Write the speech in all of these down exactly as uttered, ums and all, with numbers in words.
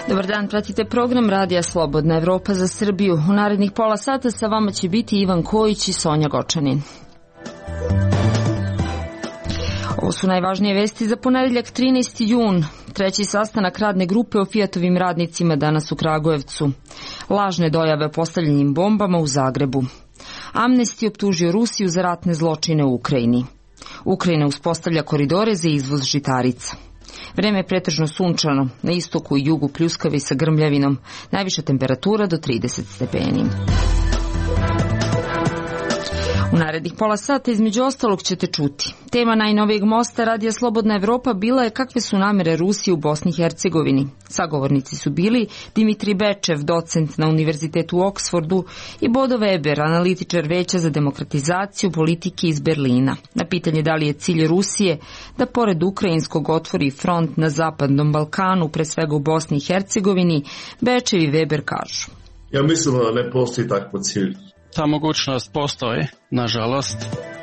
Dobar dan, pratite program Radija Slobodna Evropa za Srbiju. U narednih pola sata sa vama će biti Ivan Kojić i Sonja Gočanin. Ovo su najvažnije vesti za ponedeljak trinaesti jun. Treći sastanak radne grupe o Fijatovim radnicima danas u Kragujevcu. Lažne dojave o postavljenim bombama u Zagrebu. Amnesty optužio Rusiju za ratne zločine u Ukrajini. Ukrajina uspostavlja koridore za izvoz žitarica. Vreme je pretežno sunčano, na istoku i jugu pljuskavi sa grmljavinom, najviša temperatura do trideset stepeni. U narednih pola sata između ostalog ćete čuti. Tema najnovijeg mosta Radija Slobodna Evropa bila je kakve su namere Rusije u Bosni i Hercegovini. Sagovornici su bili Dimitri Bečev, docent na Univerzitetu u Oksfordu, i Bodo Weber, analitičar Veća za demokratizaciju politike iz Berlina. Na pitanje da li je cilj Rusije da pored ukrajinskog otvori front na Zapadnom Balkanu, pre svega u Bosni i Hercegovini, Bečev i Weber kažu: Ja mislim da ne postoji takvo cilj. Ta mogućnost postoji, nažalost.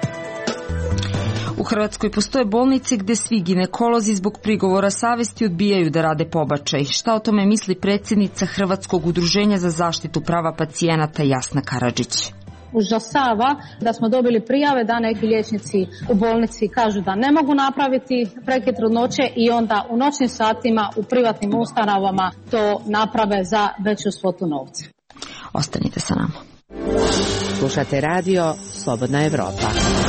U Hrvatskoj postoje bolnice gde svi ginekolozi zbog prigovora savesti odbijaju da rade pobačaj. Šta o tome misli predsjednica Hrvatskog udruženja za zaštitu prava pacijenata Jasna Karadžić? Užasava da smo dobili prijave da neki liječnici u bolnici kažu da ne mogu napraviti prekid trudnoće i onda u noćnim satima u privatnim ustanovama to naprave za veću svotu novca. Ostanite sa nama. Slušate radio Slobodna Evropa.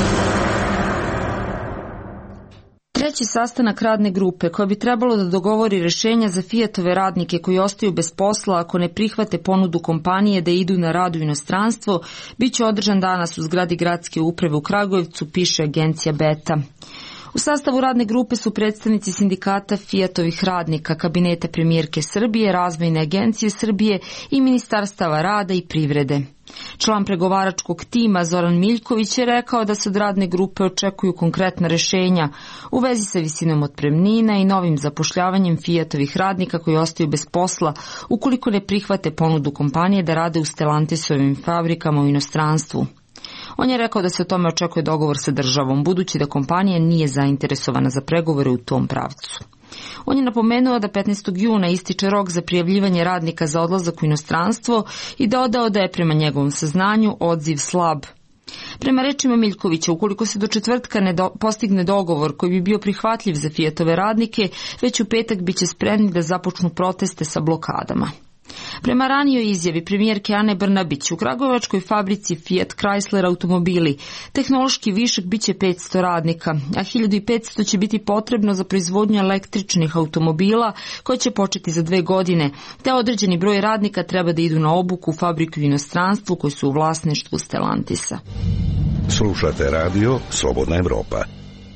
Treći sastanak radne grupe koja bi trebalo da dogovori rešenja za Fijatove radnike koji ostaju bez posla ako ne prihvate ponudu kompanije da idu na rad u inostranstvo, bit će održan danas u zgradi gradske uprave u Kragujevcu, piše agencija Beta. U sastavu radne grupe su predstavnici sindikata Fijatovih radnika, kabineta premijerke Srbije, Razvojne agencije Srbije i ministarstava rada i privrede. Član pregovaračkog tima Zoran Miljković je rekao da se od radne grupe očekuju konkretna rešenja u vezi sa visinom otpremnina i novim zapošljavanjem Fijatovih radnika koji ostaju bez posla ukoliko ne prihvate ponudu kompanije da rade u Stellantisovim fabrikama u inostranstvu. On je rekao da se o tome očekuje dogovor sa državom, budući da kompanija nije zainteresovana za pregovore u tom pravcu. On je napomenuo da petnaestog juna ističe rok za prijavljivanje radnika za odlazak u inostranstvo i dodao da je prema njegovom saznanju odziv slab. Prema rečima Miljkovića, ukoliko se do četvrtka ne do, postigne dogovor koji bi bio prihvatljiv za Fijatove radnike, već u petak biće spremni da započnu proteste sa blokadama. Prema ranijoj izjavi premijerke Ane Brnabić, u kragujevačkoj fabrici Fiat Chrysler automobili tehnološki višak biće petsto radnika, a hiljadu petsto će biti potrebno za proizvodnju električnih automobila koja će početi za dve godine, te određeni broj radnika treba da idu na obuku u fabriku u inostranstvu koji su u vlasništvu Stellantisa. Slušate radio Slobodna Evropa.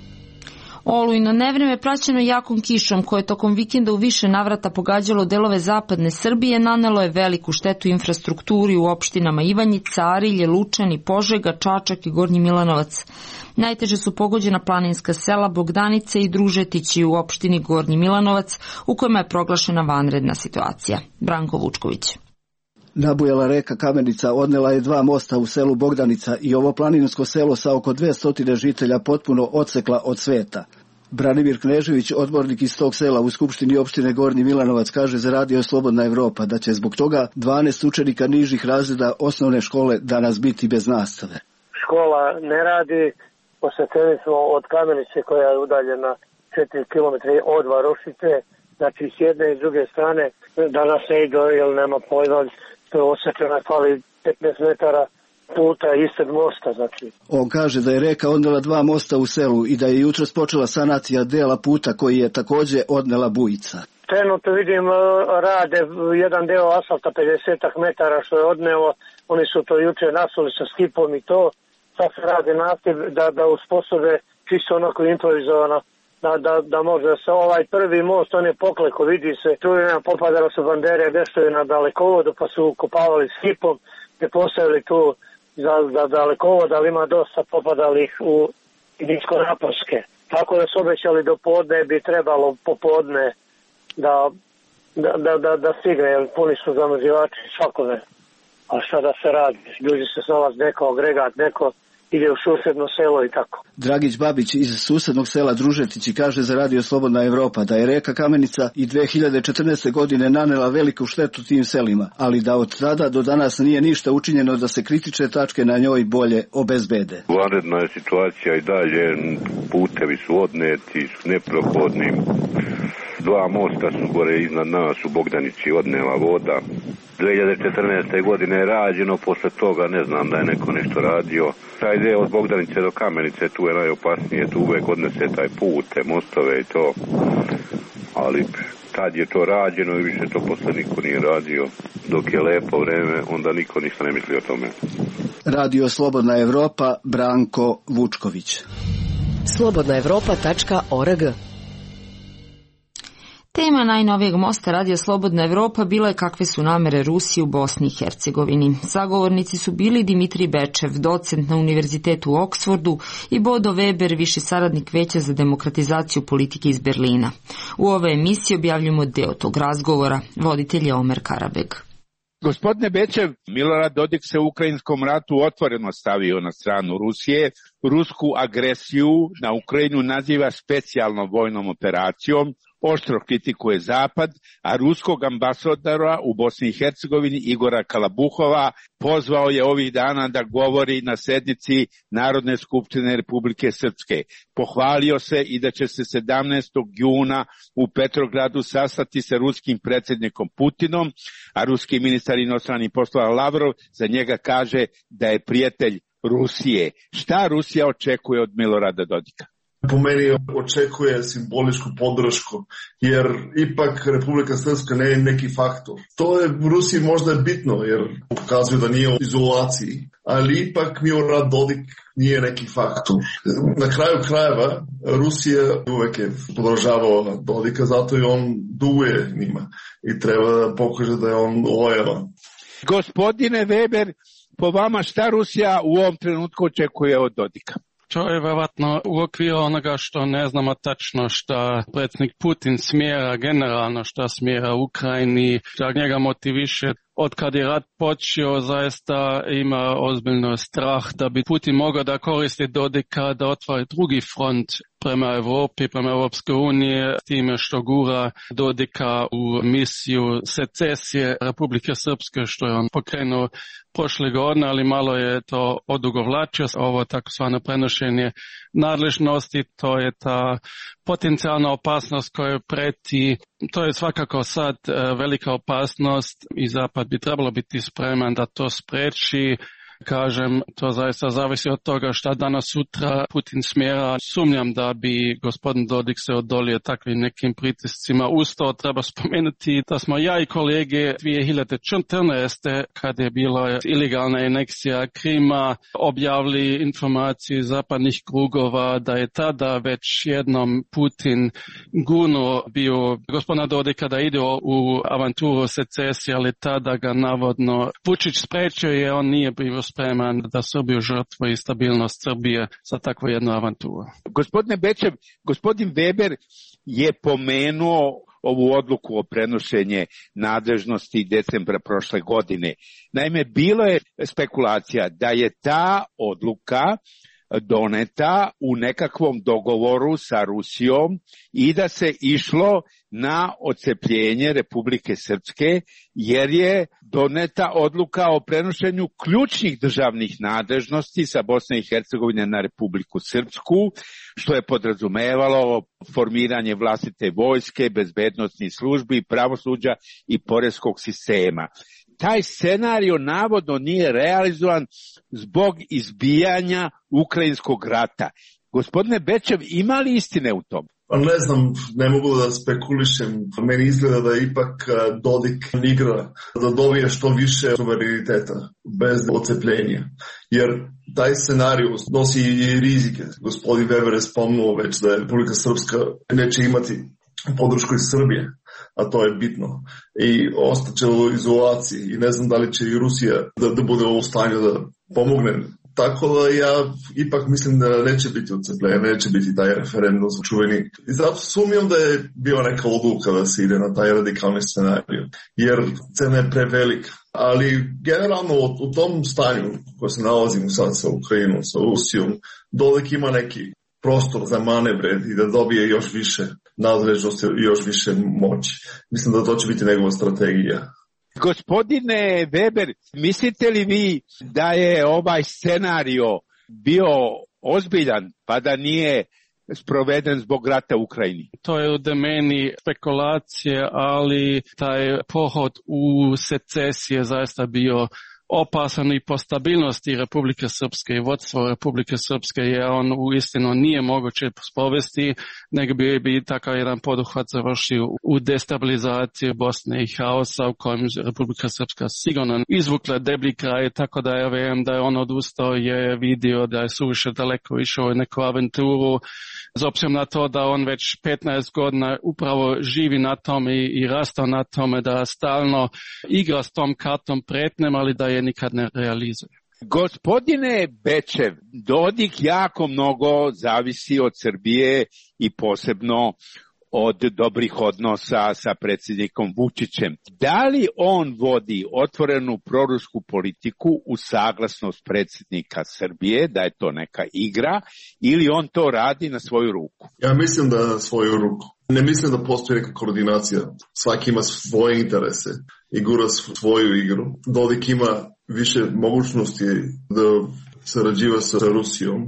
Olujno nevreme praćeno jakom kišom koje tokom vikenda u više navrata pogađalo delove zapadne Srbije nanelo je veliku štetu infrastrukturi u opštinama Ivanjica, Arilje, Lučani, Požega, Čačak i Gornji Milanovac. Najteže su pogođena planinska sela Bogdanice i Družetići u opštini Gornji Milanovac u kojima je proglašena vanredna situacija. Branko Vučković. Nabujala reka Kamenica odnela je dva mosta u selu Bogdanica i ovo planinsko selo sa oko dvesta žitelja potpuno odsekla od sveta. Branimir Knežević, odbornik iz tog sela u Skupštini opštine Gornji Milanovac, kaže za radio Slobodna Evropa da će zbog toga dvanaest učenika nižih razreda osnovne škole danas biti bez nastave. Škola ne radi, posvetili smo od Kamenice koja je udaljena četiri kilometra od Varošice, znači s jedne i s druge strane danas ne idu jer nema pojma, to je osvetljena, fali petnaest metara puta ispred mosta, znači. On kaže da je reka odnela dva mosta u selu i da je jutros počela sanacija dela puta koji je takođe odnela bujica. Trenutno vidim rade jedan deo asfalta pedeset metara što je odnelo, oni su to juče nasuli sa skipom i to, sad se rade nativ da, da usposobe čisto onako improvizovano. Da, da, da može se ovaj prvi most, on je pokleko, vidi se, tu je popadalo su bandere, nešto je na dalekovodu, pa su ukopavali s hipom, te postavili tu za, za dalekovod, ali ima dosta popadalih u niskonaponske. Tako da su obećali do podne, bi trebalo popodne da, da, da, da, da stigne, jer puni su zamrzivači svakome. A šta da se radi? Ljudi se snalazi neko agregat, neko ide u susedno selo i tako. Dragić Babić iz susednog sela Družetići kaže za Radio Slobodna Evropa da je reka Kamenica i dve hiljade četrnaeste. godine nanela veliku štetu tim selima, ali da od tada do danas nije ništa učinjeno da se kritične tačke na njoj bolje obezbede. Vanredna je situacija i dalje, putevi su odneti, neprohodni. Dva mosta su gore iznad nas u Bogdanici odnela voda. dve hiljade četrnaeste. godine je rađeno, posle toga ne znam da je neko nešto radio. Taj deo od Bogdanice do Kamenice, tu je najopasnije, tu uvek odnese taj put, te mostove i to. Ali tad je to rađeno i više to posle niko nije radio. Dok je lepo vreme, onda niko ništa ne misli o tome. Radio Slobodna Evropa, Branko Vučković. slobodna evropa tačka org. Tema najnovijeg mosta Radio Slobodna Evropa bila je kakve su namere Rusije u Bosni i Hercegovini. Sagovornici su bili Dimitrij Bečev, docent na Univerzitetu u Oksfordu, i Bodo Weber, viši saradnik Veća za demokratizaciju politike iz Berlina. U ovoj emisiji objavljujemo deo tog razgovora. Voditelj je Omer Karabeg. Gospodine Bečev, Milorad Dodik se u ukrajinskom ratu otvoreno stavio na stranu Rusije. Rusku agresiju na Ukrajinu naziva specijalnom vojnom operacijom, oštro kritikuje Zapad, a ruskog ambasadora u Bosni i Hercegovini Igora Kalabuhova pozvao je ovih dana da govori na sednici Narodne skupštine Republike Srpske. Pohvalio se i da će se sedamnaestog juna u Petrogradu sastati sa ruskim predsjednikom Putinom, a ruski ministar inostranih poslova Lavrov za njega kaže da je prijatelj Rusije. Šta Rusija očekuje od Milorada Dodika? Po meni očekuje simboličku podršku, jer ipak Republika Srpska ne je neki faktor. To je u Rusiji možda je bitno, jer pokazuju da nije u izolaciji, ali ipak Milorad Dodik nije neki faktor. Na kraju krajeva Rusija uvek je podržavao Dodika, zato i on duguje njima i treba da pokaže da je on lojalan. Gospodine Weber, po vama šta Rusija u ovom trenutku očekuje od Dodika? To je vjerovatno u okviru onoga što ne znamo tačno što predsjednik Putin smjera generalno, što smjera Ukrajini, što njega motiviše. Od kad je rat počeo, zaista ima ozbiljno strah da bi Putin mogao da koristi Dodika da otvori drugi front prema Evropi, prema Europske unije, time što gura Dodika u misiju secesije Republike Srpske, što je on pokrenuo prošle godine, ali malo je to odugovlačio. Ovo takozvano prenošenje nadležnosti, to je ta potencijalna opasnost koja preti. To je svakako sad velika opasnost i Zapad bi trebalo biti spreman da to spreči. Kažem, to zaista zavisi od toga šta danas sutra Putin smjera. Sumnjam da bi gospodin Dodik se odolio takvim nekim pritiscima. Uz to treba spomenuti da smo ja i kolege dvije hiljade četrnaeste. kad je bila ilegalna aneksija Krima, objavili informaciju iz zapadnih krugova da je tada već jednom Putin gurnuo bio gospodina Dodika da ide u avanturu secesije, ali tada ga navodno Vučić sprečio je, on nije bio spreman da Srbiju žrtvo i stabilnost Srbije za takvu jednu avanturu. Gospodine Bečev, gospodin Weber je pomenuo ovu odluku o prenošenje nadležnosti decembra prošle godine. Naime, bilo je spekulacija da je ta odluka doneta u nekakvom dogovoru sa Rusijom i da se išlo na odcepljenje Republike Srpske, jer je doneta odluka o prenošenju ključnih državnih nadležnosti sa Bosne i Hercegovine na Republiku Srpsku, što je podrazumevalo formiranje vlastite vojske, bezbednosnih službi, pravosuđa i poreskog sistema. Taj scenario navodno nije realizovan zbog izbijanja ukrajinskog rata. Gospodine Bečev, ima li istine u tom? Ne znam, ne mogu da spekulišem. Meni izgleda da ipak Dodik igra da dobije što više suvereniteta bez ocepljenja. Jer taj scenarij nosi i rizike. Gospodin Weber je spomnuo već da je Republika Srpska neće imati podršku iz Srbije, a to je bitno. I ostaće u izolaciji i ne znam da li će i Rusija da, da bude u stanju da pomogne Tako da ja ipak mislim da neće biti odcepljenje, neće biti taj referendum čuveni. I zato sumnjam da je bio neka odluka da se ide na taj radikalni scenarij, jer cena je prevelika. Ali generalno u tom stanju koje se nalazimo sad sa Ukrajinom, sa Rusijom, Dodik ima neki prostor za manevre i da dobije još više nadležnosti i još više moći. Mislim da to će biti njegova strategija. Gospodine Weber, mislite li vi da je ovaj scenario bio ozbiljan pa da nije sproveden zbog rata u Ukrajini? To je u domeni spekulacije, ali taj pohod u secesije zaista bio opasan i po stabilnosti Republike Srpske i vodstvo Republike Srpske je on uistinu nije moguće sprovesti, nego bi, bi takav jedan poduhvat završio u destabilizaciji Bosne i haosa u kojem Republika Srpska sigurno izvukla deblji kraj, tako da ja vjerujem da je on odustao, je vidio da je suviše daleko išao neku aventuru, s obzirom na to da on već petnaest godina upravo živi na tome i, i rastao na tome da stalno igra s tom kartom pretnjem, ali da je nikad ne realizuje. Gospodine Bečev, Dodik jako mnogo zavisi od Srbije i posebno od dobrih odnosa sa predsjednikom Vučićem. Da li on vodi otvorenu prorusku politiku u saglasnost predsjednika Srbije, da je to neka igra, ili on to radi na svoju ruku? Ja mislim da na svoju ruku. Ne mislim da postoji neka koordinacija. Svaki ima svoje interese i gura svoju igru. Dodik ima više mogućnosti da sarađiva sa Rusijom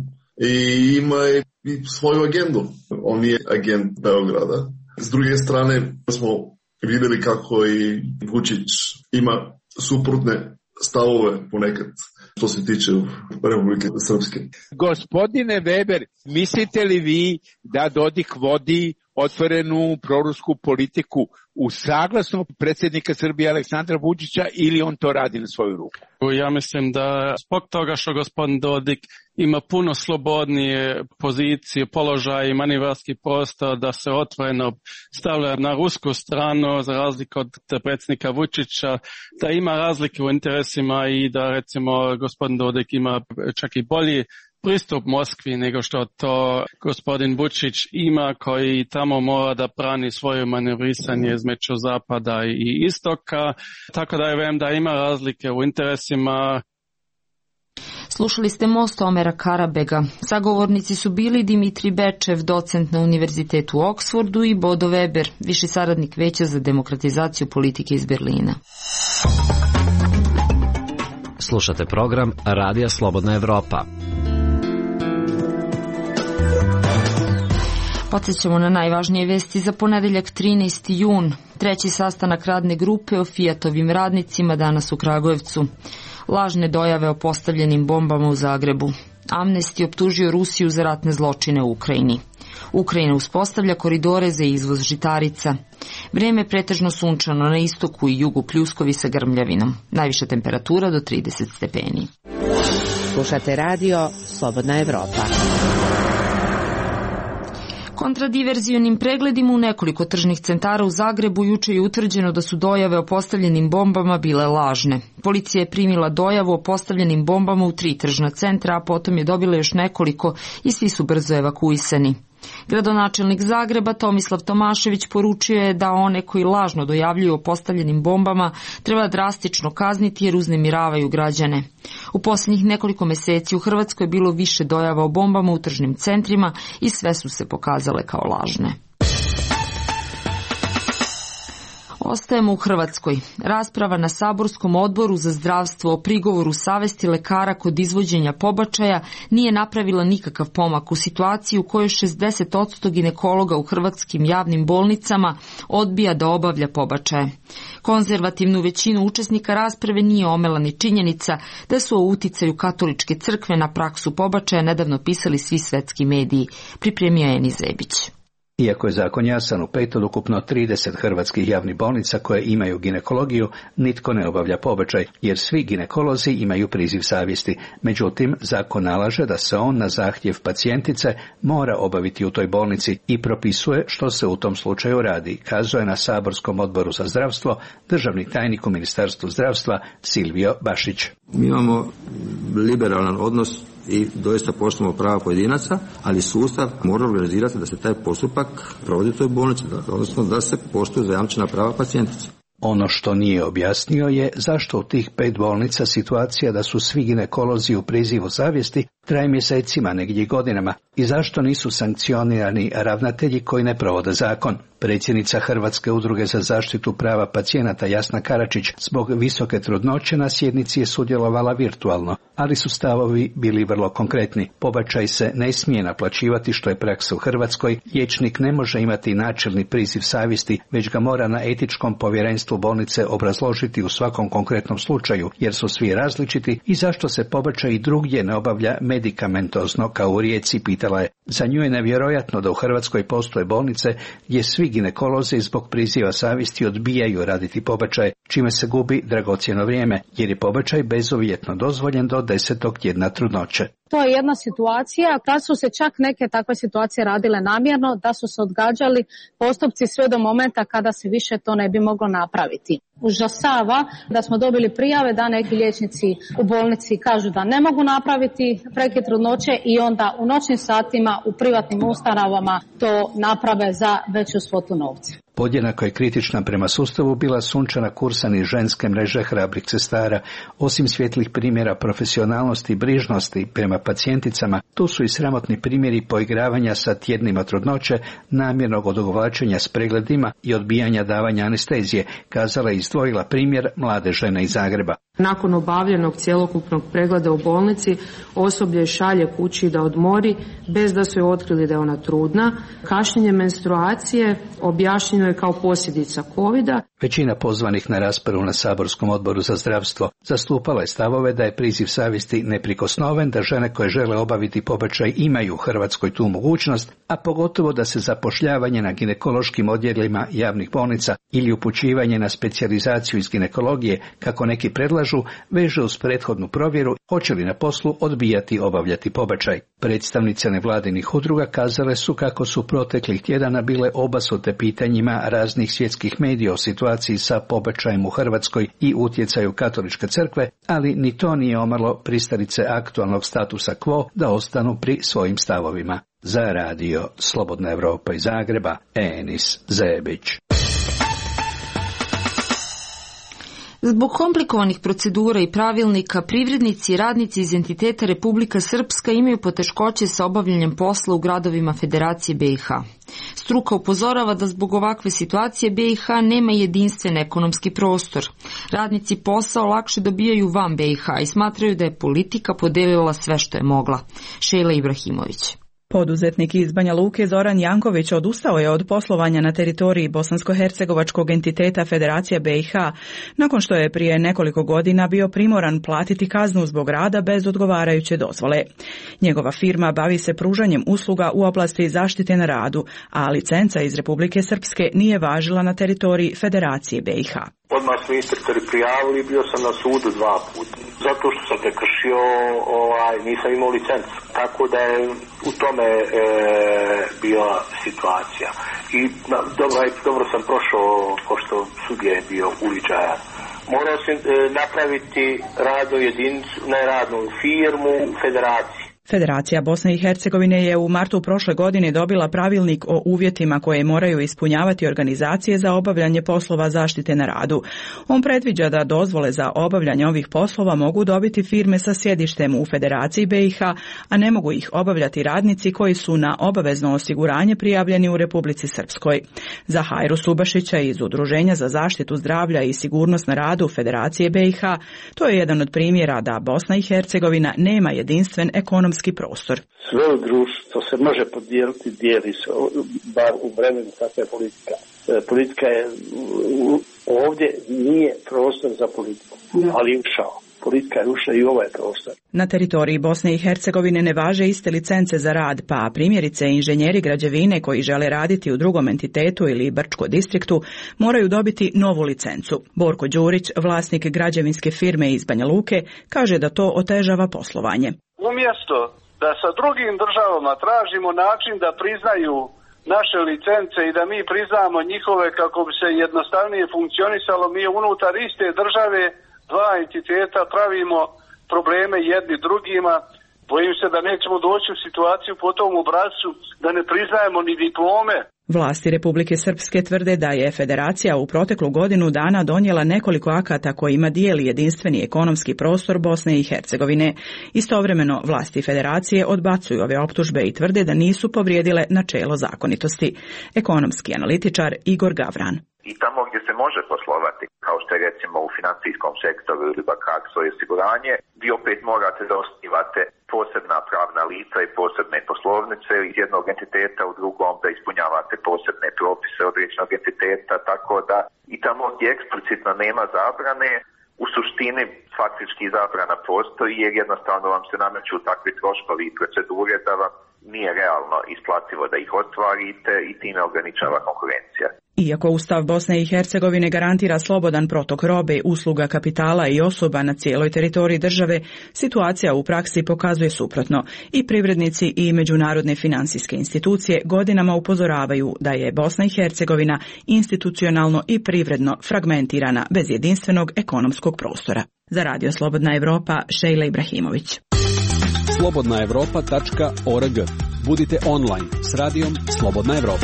i ima i svoju agendu. On nije agent Beograda. S druge strane smo vidjeli kako i Vučić ima suprotne stavove ponekad što se tiče Republike Srpske. Gospodine Weber, mislite li vi da Dodik vodi otvorenu prorusku politiku u saglasnost predsjednika Srbije Aleksandra Vučića ili on to radi na svoju ruku? Ja mislim da zbog toga što gospodin Dodik ima puno slobodnije pozicije, položaj i manevarski prostor da se otvoreno stavlja na rusku stranu za razliku od predsjednika Vučića, da ima razlike u interesima i da recimo gospodin Dodik ima čak i bolji pristup Moskvi nego što to gospodin Vučić ima, koji tamo mora da brani svoje manevrisanje između zapada i istoka, tako da ja vem da ima razlike u interesima. Slušali ste Most Omera Karabega. Sagovornici su bili Dimitri Bečev, docent na Univerzitetu u Oksfordu, i Bodo Weber, viši saradnik Veća za demokratizaciju politike iz Berlina. Slušate program Radija Slobodna Evropa. Podsjećamo na najvažnije vesti za ponedeljak trinaesti jun. Treći sastanak radne grupe o Fijatovim radnicima danas u Kragujevcu. Lažne dojave o postavljenim bombama u Zagrebu. Amnesty optužio Rusiju za ratne zločine u Ukrajini. Ukrajina uspostavlja koridore za izvoz žitarica. Vrijeme je pretežno sunčano na istoku i jugu, pljuskovi sa grmljavinom. Najviša temperatura do trideset stepeni. Slušate radio Slobodna Evropa. Kontradiverzionim pregledima u nekoliko tržnih centara u Zagrebu juče je utvrđeno da su dojave o postavljenim bombama bile lažne. Policija je primila dojavu o postavljenim bombama u tri tržna centra, a potom je dobila još nekoliko i svi su brzo evakuisani. Gradonačelnik Zagreba Tomislav Tomašević poručio je da one koji lažno dojavljuju o postavljenim bombama treba drastično kazniti jer uznemiravaju građane. U posljednjih nekoliko mjeseci u Hrvatskoj je bilo više dojava o bombama u tržnim centrima i sve su se pokazale kao lažne. Ostajemo u Hrvatskoj. Rasprava na Saborskom odboru za zdravstvo o prigovoru savesti lekara kod izvođenja pobačaja nije napravila nikakav pomak u situaciji u kojoj šezdeset posto ginekologa u hrvatskim javnim bolnicama odbija da obavlja pobačaje. Konzervativnu većinu učesnika rasprave nije omela ni činjenica da su o uticaju katoličke crkve na praksu pobačaja nedavno pisali svi svetski mediji, pripremio je Eni Zebić. Iako je zakon jasan, u pet od ukupno trideset hrvatskih javnih bolnica koje imaju ginekologiju, nitko ne obavlja pobačaj, jer svi ginekolozi imaju priziv savjesti. Međutim, zakon nalaže da se on na zahtjev pacijentice mora obaviti u toj bolnici i propisuje što se u tom slučaju radi, kazuje na Saborskom odboru za zdravstvo državni tajnik u Ministarstvu zdravstva Silvio Bašić. Mi imamo liberalan odnos i doista poštujemo prava pojedinaca, ali sustav mora organizirati da se taj postupak provodi u toj bolnici, odnosno da se poštuju zajamčena prava pacijentice. Ono što nije objasnio je zašto u tih pet bolnica situacija da su svi ginekolozi u prizivu savjesti traje mjesecima, negdje godinama, i zašto nisu sankcionirani ravnatelji koji ne provode zakon. Predsjednica Hrvatske udruge za zaštitu prava pacijenata Jasna Karačić zbog visoke trudnoće na sjednici je sudjelovala virtualno, ali su stavovi bili vrlo konkretni. Pobačaj se ne smije naplaćivati, što je praksa u Hrvatskoj, liječnik ne može imati načelni priziv savjesti, već ga mora na etičkom povjerenstvu bolnice obrazložiti u svakom konkretnom slučaju, jer su svi različiti, i zašto se pobačaj i drugdje ne obavlja medikamentozno kao u Rijeci, pitala je. Za nju je nevjerojatno da u Hrvatskoj postoje bolnice gdje svi ginekolozi zbog priziva savjesti odbijaju raditi pobačaj, čime se gubi dragocjeno vrijeme, jer je pobačaj bezuvjetno dozvoljen do desetog tjedna trudnoće. To je jedna situacija, kad su se čak neke takve situacije radile namjerno, da su se odgađali postupci sve do momenta kada se više to ne bi moglo napraviti. Užasava da smo dobili prijave da neki liječnici u bolnici kažu da ne mogu napraviti prekid trudnoće i onda u noćnim satima u privatnim ustanovama to naprave za veću svotu novca. Podjednako je kritična prema sustavu bila Sunčana Kursan iz ženske mreže hrabrih sestara. Osim svjetlih primjera profesionalnosti i brižnosti prema pacijenticama, tu su i sramotni primjeri poigravanja sa tjednima trudnoće, namjernog odugovlačenja s pregledima i odbijanja davanja anestezije, kazala i izdvojila primjer mlade žene iz Zagreba. Nakon obavljenog cjelokupnog pregleda u bolnici, osoblje šalje kući da odmori bez da su joj otkrili da je ona trudna. Kašnjenje menstruacije objašnjeno je kao posljedica kovida. Većina pozvanih na raspravu na Saborskom odboru za zdravstvo zastupala je stavove da je priziv savjesti neprikosnoven, da žene koje žele obaviti pobačaj imaju u Hrvatskoj tu mogućnost, a pogotovo da se zapošljavanje na ginekološkim odjelima javnih bolnica ili upućivanje na specijalizaciju iz ginekologije, kako neki predlažu, veže uz prethodnu provjeru hoće li na poslu odbijati obavljati pobačaj. Predstavnice nevladinih udruga kazale su kako su proteklih tjedana bile obasute pitanjima raznih svjetskih medija o situaciji sa pobačajem u Hrvatskoj i utjecaju Katoličke crkve, ali ni to nije omalo pristalice aktualnog statusa quo da ostanu pri svojim stavovima. Za radio Slobodna Evropa iz Zagreba, Enis Zebić. Zbog komplikovanih procedura i pravilnika, privrednici i radnici iz entiteta Republika Srpska imaju poteškoće sa obavljanjem posla u gradovima Federacije B i H. Struka upozorava da zbog ovakve situacije B i H nema jedinstven ekonomski prostor. Radnici posao lakše dobijaju van B i H i smatraju da je politika podelila sve što je mogla. Šejla Ibrahimović. Poduzetnik iz Banja Luke Zoran Janković odustao je od poslovanja na teritoriji bosansko-hercegovačkog entiteta Federacija B i H, nakon što je prije nekoliko godina bio primoran platiti kaznu zbog rada bez odgovarajuće dozvole. Njegova firma bavi se pružanjem usluga u oblasti zaštite na radu, a licenca iz Republike Srpske nije važila na teritoriji Federacije B i H. Odmah smo inspektori prijavili, bio sam na sudu dva puta. Zato što sam prekršio, ovaj, nisam imao licencu. Tako da je u tome e, bila situacija. I na, dobro, dobro sam prošao, pošto sudje je bio uličajan. Morao sam e, napraviti radnu jedinicu, ne radnu firmu u Federaciji. Federacija Bosne i Hercegovine je u martu prošle godine dobila pravilnik o uvjetima koje moraju ispunjavati organizacije za obavljanje poslova zaštite na radu. On predviđa da dozvole za obavljanje ovih poslova mogu dobiti firme sa sjedištem u Federaciji B i H, a ne mogu ih obavljati radnici koji su na obavezno osiguranje prijavljeni u Republici Srpskoj. Za Hajru Subašića iz Udruženja za zaštitu zdravlja i sigurnost na radu Federacije B i H, to je jedan od primjera da Bosna i Hercegovina nema jedinstven ekonomski prostor. Sve u društvu se može podijeliti, dijeli se, bar u vremenu kakva je politika. Politika je, ovdje nije prostor za politiku, ali je ušao. Politika je ušla i ovaj prostor. Na teritoriji Bosne i Hercegovine ne važe iste licence za rad, pa primjerice inženjeri građevine koji žele raditi u drugom entitetu ili Brčko distriktu moraju dobiti novu licencu. Borko Đurić, vlasnik građevinske firme iz Banja Luke, kaže da to otežava poslovanje. Umjesto da sa drugim državama tražimo način da priznaju naše licence i da mi priznamo njihove kako bi se jednostavnije funkcionisalo, mi unutar iste države dva entiteta pravimo probleme jedni drugima. Bojim se da nećemo doći u situaciju po tom obrascu da ne priznajemo ni diplome. Vlasti Republike Srpske tvrde da je federacija u proteklu godinu dana donijela nekoliko akata kojima dijeli jedinstveni ekonomski prostor Bosne i Hercegovine. Istovremeno vlasti federacije odbacuju ove optužbe i tvrde da nisu povrijedile načelo zakonitosti. Ekonomski analitičar Igor Gavran. I tamo gdje se može poslovati, kao što je recimo u financijskom sektoru ili bankarstvo i osiguranje, vi opet morate da osnivate posebna pravna lica i posebne poslovnice iz jednog entiteta u drugom, da ispunjavate posebne propise određenog entiteta, tako da i tamo gdje eksplicitno nema zabrane, u suštini faktički zabrana postoji jer jednostavno vam se nameću takvi troškovi i procedure da vam nije realno isplativo da ih ostvarite i time ograničava konkurencija. Iako Ustav Bosne i Hercegovine garantira slobodan protok robe, usluga, kapitala i osoba na cijeloj teritoriji države, situacija u praksi pokazuje suprotno. I privrednici i međunarodne financijske institucije godinama upozoravaju da je Bosna i Hercegovina institucionalno i privredno fragmentirana bez jedinstvenog ekonomskog prostora. Za Radio Slobodna Evropa, Šejla Ibrahimović. slobodna evropa tačka org. Budite online s radijom Slobodna Evropa.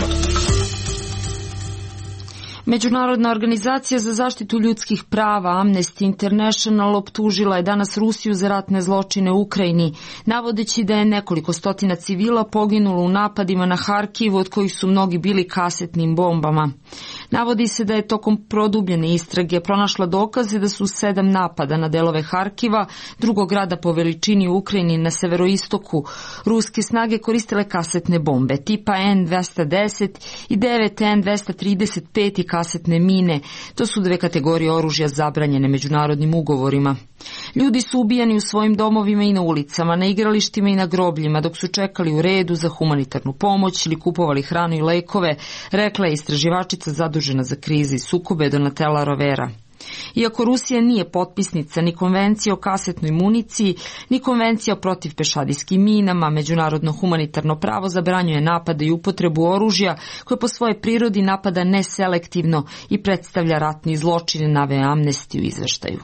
Međunarodna organizacija za zaštitu ljudskih prava Amnesty International optužila je danas Rusiju za ratne zločine u Ukrajini, navodeći da je nekoliko stotina civila poginulo u napadima na Harkiv, od kojih su mnogi bili kasetnim bombama. Navodi se da je tokom produbljene istrage pronašla dokaze da su sedam napada na delove Harkiva, drugog grada po veličini u Ukrajini na severoistoku, ruske snage koristile kasetne bombe tipa en dvesta deset i devet en dvesta trideset pet i kasetne mine. To su dve kategorije oružja zabranjene međunarodnim ugovorima. Ljudi su ubijani u svojim domovima i na ulicama, na igralištima i na grobljima dok su čekali u redu za humanitarnu pomoć ili kupovali hranu i lekove, rekla je istraživačica zadužena za krize i sukobe Donatella Rovera. Iako Rusija nije potpisnica ni konvencije o kasetnoj municiji, ni konvencija protiv pešadijskim minama, međunarodno humanitarno pravo zabranjuje napade i upotrebu oružja koje po svojoj prirodi napada neselektivno i predstavlja ratni zločin, naveo Amnesty u izveštaju.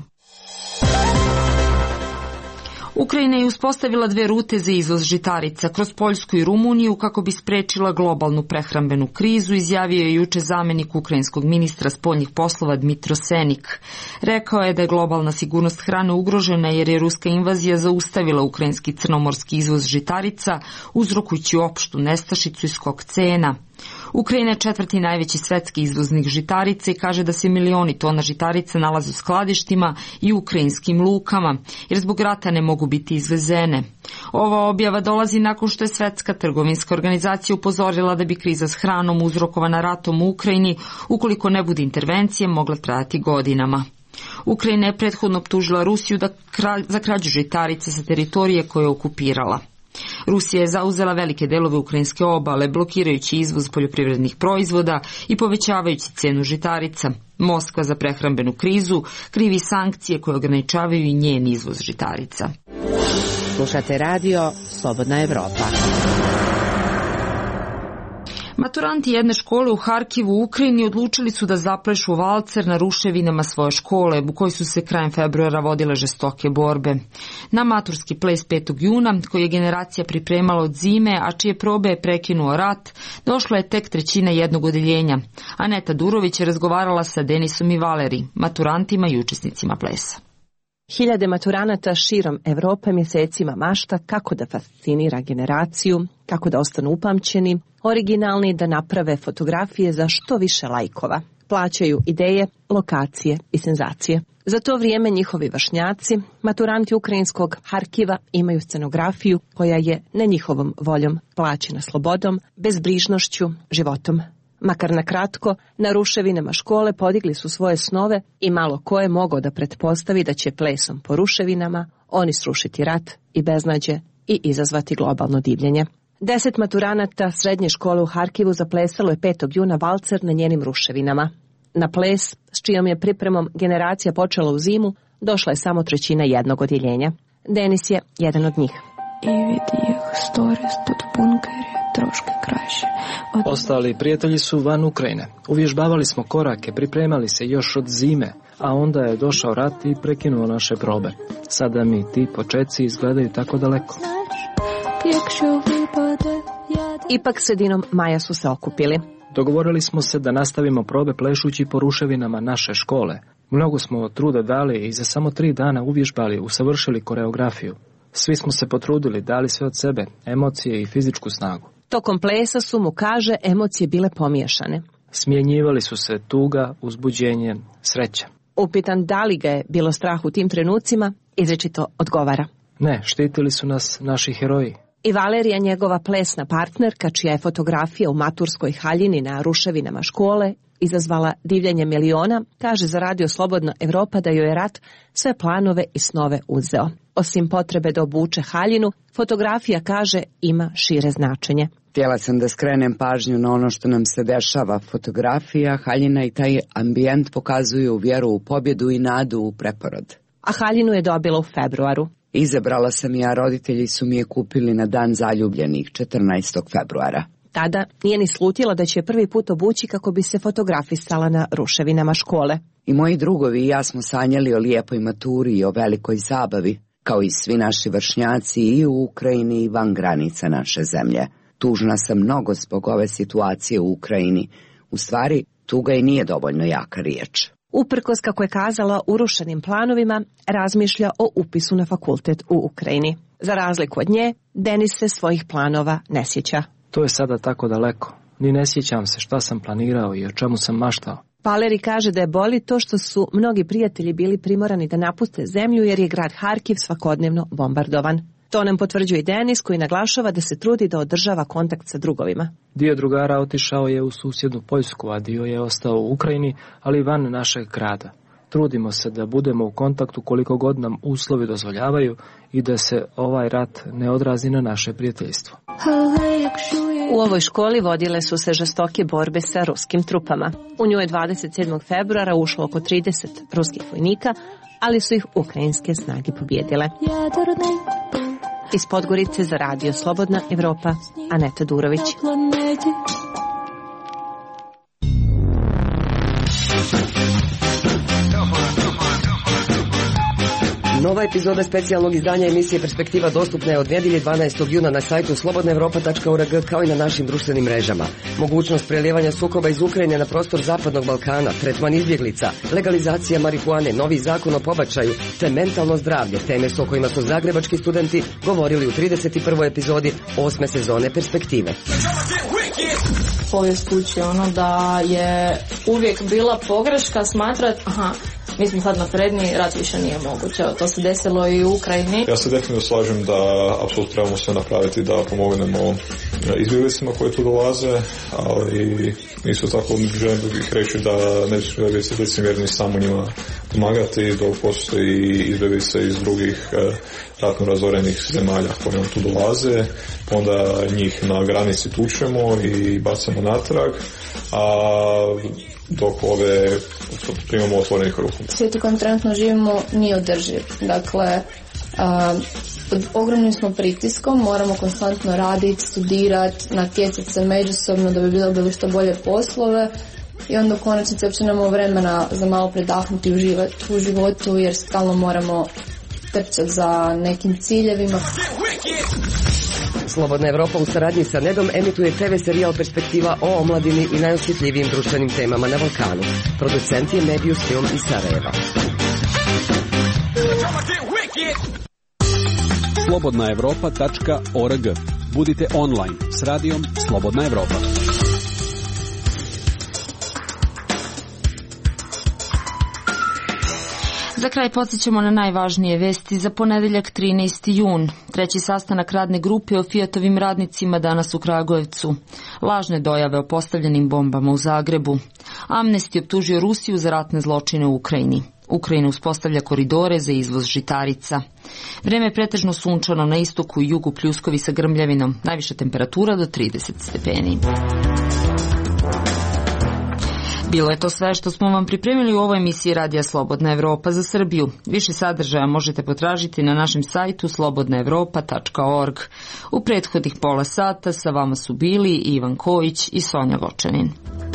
Ukrajina je uspostavila dve rute za izvoz žitarica kroz Poljsku i Rumuniju kako bi sprečila globalnu prehrambenu krizu, izjavio je juče zamenik ukrajinskog ministra spoljnih poslova Dmitro Senik. Rekao je da je globalna sigurnost hrane ugrožena jer je ruska invazija zaustavila ukrajinski crnomorski izvoz žitarica, uzrokujući opštu nestašicu i skok cena. Ukrajina je četvrti najveći svetski izvoznik žitarice i kaže da se milioni tona žitarica nalaze u skladištima i ukrajinskim lukama, jer zbog rata ne mogu biti izvezene. Ova objava dolazi nakon što je Svetska trgovinska organizacija upozorila da bi kriza s hranom uzrokovana ratom u Ukrajini, ukoliko ne bude intervencije, mogla trajati godinama. Ukrajina je prethodno optužila Rusiju da kralj, za krađu žitarice sa teritorije koje je okupirala. Rusija je zauzela velike delove ukrajinske obale, blokirajući izvoz poljoprivrednih proizvoda i povećavajući cenu žitarica. Moskva za prehrambenu krizu krivi sankcije koje ograničavaju i njen izvoz žitarica. Slušate radio Slobodna Evropa. Maturanti jedne škole u Harkivu u Ukrajini odlučili su da zaplešu valcer na ruševinama svoje škole, u kojoj su se krajem februara vodile žestoke borbe. Na maturski ples petog juna, koji je generacija pripremala od zime, a čije probe je prekinuo rat, došla je tek trećina jednog odeljenja. Aneta Durović je razgovarala sa Denisom i Valeri, maturantima i učesnicima plesa. Hiljade maturanata širom Evrope mjesecima mašta kako da fascinira generaciju, kako da ostanu upamćeni, originalni, da naprave fotografije za što više lajkova. Plaćaju ideje, lokacije i senzacije. Za to vrijeme njihovi vršnjaci, maturanti ukrajinskog Harkiva, imaju scenografiju koja je ne njihovom voljom plaćena slobodom, bezbrižnošću, životom. Makar na kratko, na ruševinama škole podigli su svoje snove i malo ko je mogao da pretpostavi da će plesom po ruševinama oni srušiti rat i beznađe i izazvati globalno divljenje. Deset maturanata srednje škole u Harkivu zaplesalo je petog juna valcer na njenim ruševinama. Na ples, s čijom je pripremom generacija počela u zimu, došla je samo trećina jednog odjeljenja. Denis je jedan od njih. I vidi ih stories pod bunkeri, troške kraše. Ostali prijatelji su van Ukrajine. Uvježbavali smo korake, pripremali se još od zime, a onda je došao rat i prekinuo naše probe. Sada mi ti počeci izgledaju tako daleko. Ipak sredinom maja su se okupili. Dogovorili smo se da nastavimo probe plešući po ruševinama naše škole. Mnogo smo truda dali i za samo tri dana uvježbali, usavršili koreografiju. Svi smo se potrudili, dali sve od sebe, emocije i fizičku snagu. Tokom plesa su, mu kaže, emocije bile pomiješane. Smjenjivali su se tuga, uzbuđenje, sreća. Upitan da li ga je bilo strah u tim trenucima, izričito odgovara. Ne, štitili su nas naši heroji. I Valerija, njegova plesna partnerka, čija je fotografija u maturskoj haljini na ruševinama škole izazvala divljenje miliona, kaže za Radio Slobodna Evropa da joj je rat sve planove i snove uzeo. Osim potrebe da obuče haljinu, fotografija, kaže, ima šire značenje. Htjela sam da skrenem pažnju na ono što nam se dešava. Fotografija, haljina i taj ambijent pokazuju vjeru u pobjedu i nadu u preporod. A haljinu je dobila u februaru. Izabrala sam ja, roditelji su mi je kupili na dan zaljubljenih, četrnaestog februara. Tada nije ni slutila da će je prvi put obući kako bi se fotografisala na ruševinama škole. I moji drugovi i ja smo sanjali o lijepoj maturi i o velikoj zabavi, kao i svi naši vršnjaci i u Ukrajini i van granica naše zemlje. Tužna sam mnogo zbog ove situacije u Ukrajini. U stvari, tuga i nije dovoljno jaka riječ. Uprkos, kako je kazala, urušenim planovima, razmišlja o upisu na fakultet u Ukrajini. Za razliku od nje, Denis se svojih planova ne sjeća. To je sada tako daleko. Ni ne sjećam se šta sam planirao i o čemu sam maštao. Valeri kaže da je boli to što su mnogi prijatelji bili primorani da napuste zemlju jer je grad Harkiv svakodnevno bombardovan. To nam potvrđuje i Denis, koji naglašava da se trudi da održava kontakt sa drugovima. Dio drugara otišao je u susjednu Poljsku, a dio je ostao u Ukrajini, ali van našeg grada. Trudimo se da budemo u kontaktu koliko god nam uslovi dozvoljavaju i da se ovaj rat ne odrazi na naše prijateljstvo. U ovoj školi vodile su se žestoke borbe sa ruskim trupama. U njoj je dvadeset sedmog februara ušlo oko trideset ruskih vojnika, ali su ih ukrajinske snage pobjedile. Iz Podgorice za Radio Slobodna Evropa, Aneta Durović. Nova epizoda specijalnog izdanja emisije Perspektiva dostupna je od nedjelje dvanaestog juna na sajtu slobodna evropa tačka org kao i na našim društvenim mrežama. Mogućnost prelijevanja sukoba iz Ukrajine na prostor Zapadnog Balkana, tretman izbjeglica, legalizacija marihuane, novi zakon o pobačaju te mentalno zdravlje, teme s o kojima su zagrebački studenti govorili u trideset prvoj epizodi osme sezone Perspektive. Povijest uči ono da je uvijek bila pogreška smatrati, aha, mi smo sad napredni, rat više nije moguće. To se desilo i u Ukrajini. Ja se definitivno slažem da apsolutno trebamo sve napraviti da pomognemo izbjeglicama koji tu dolaze, ali isto tako želim bih reći da ne bi smjeli biti licemjerni samo njima pomagati, dok postoji izbjeglice iz drugih ratno razorenih zemalja koje nam tu dolaze, onda njih na granici tučemo i bacamo natrag, a dok ove primamo otvorenih ruku. Svijet u kojem trenutno živimo nije održiv. Dakle, a, pod ogromnim smo pritiskom, moramo konstantno raditi, studirati, natjecati se međusobno da bi bilo bili što bolje poslove i onda u konačnici uopće nemamo vremena za malo predahnuti i uživati u životu jer stalno moramo trčati za nekim ciljevima. Slobodna Evropa u saradnji sa Nedom emituje te ve serijal Perspektiva o omladini i najosjetljivijim društvenim temama na Balkanu. Producent je Mebius Film iz Sarajeva. slobodna evropa tačka org. Budite online s radijom Slobodna Evropa. Za kraj podsjećamo na najvažnije vesti za ponedeljak trinaesti jun. Treći sastanak radne grupe o Fiatovim radnicima danas u Kragujevcu. Lažne dojave o postavljenim bombama u Zagrebu. Amnesty optužio Rusiju za ratne zločine u Ukrajini. Ukrajina uspostavlja koridore za izvoz žitarica. Vreme je pretežno sunčano, na istoku i jugu pljuskovi sa grmljavinom. Najviša temperatura do trideset stepeni. Bilo je to sve što smo vam pripremili u ovoj emisiji Radija Slobodna Evropa za Srbiju. Više sadržaja možete potražiti na našem sajtu slobodna evropa tačka org. U prethodnih pola sata sa vama su bili Ivan Kojić i Sonja Vočanin.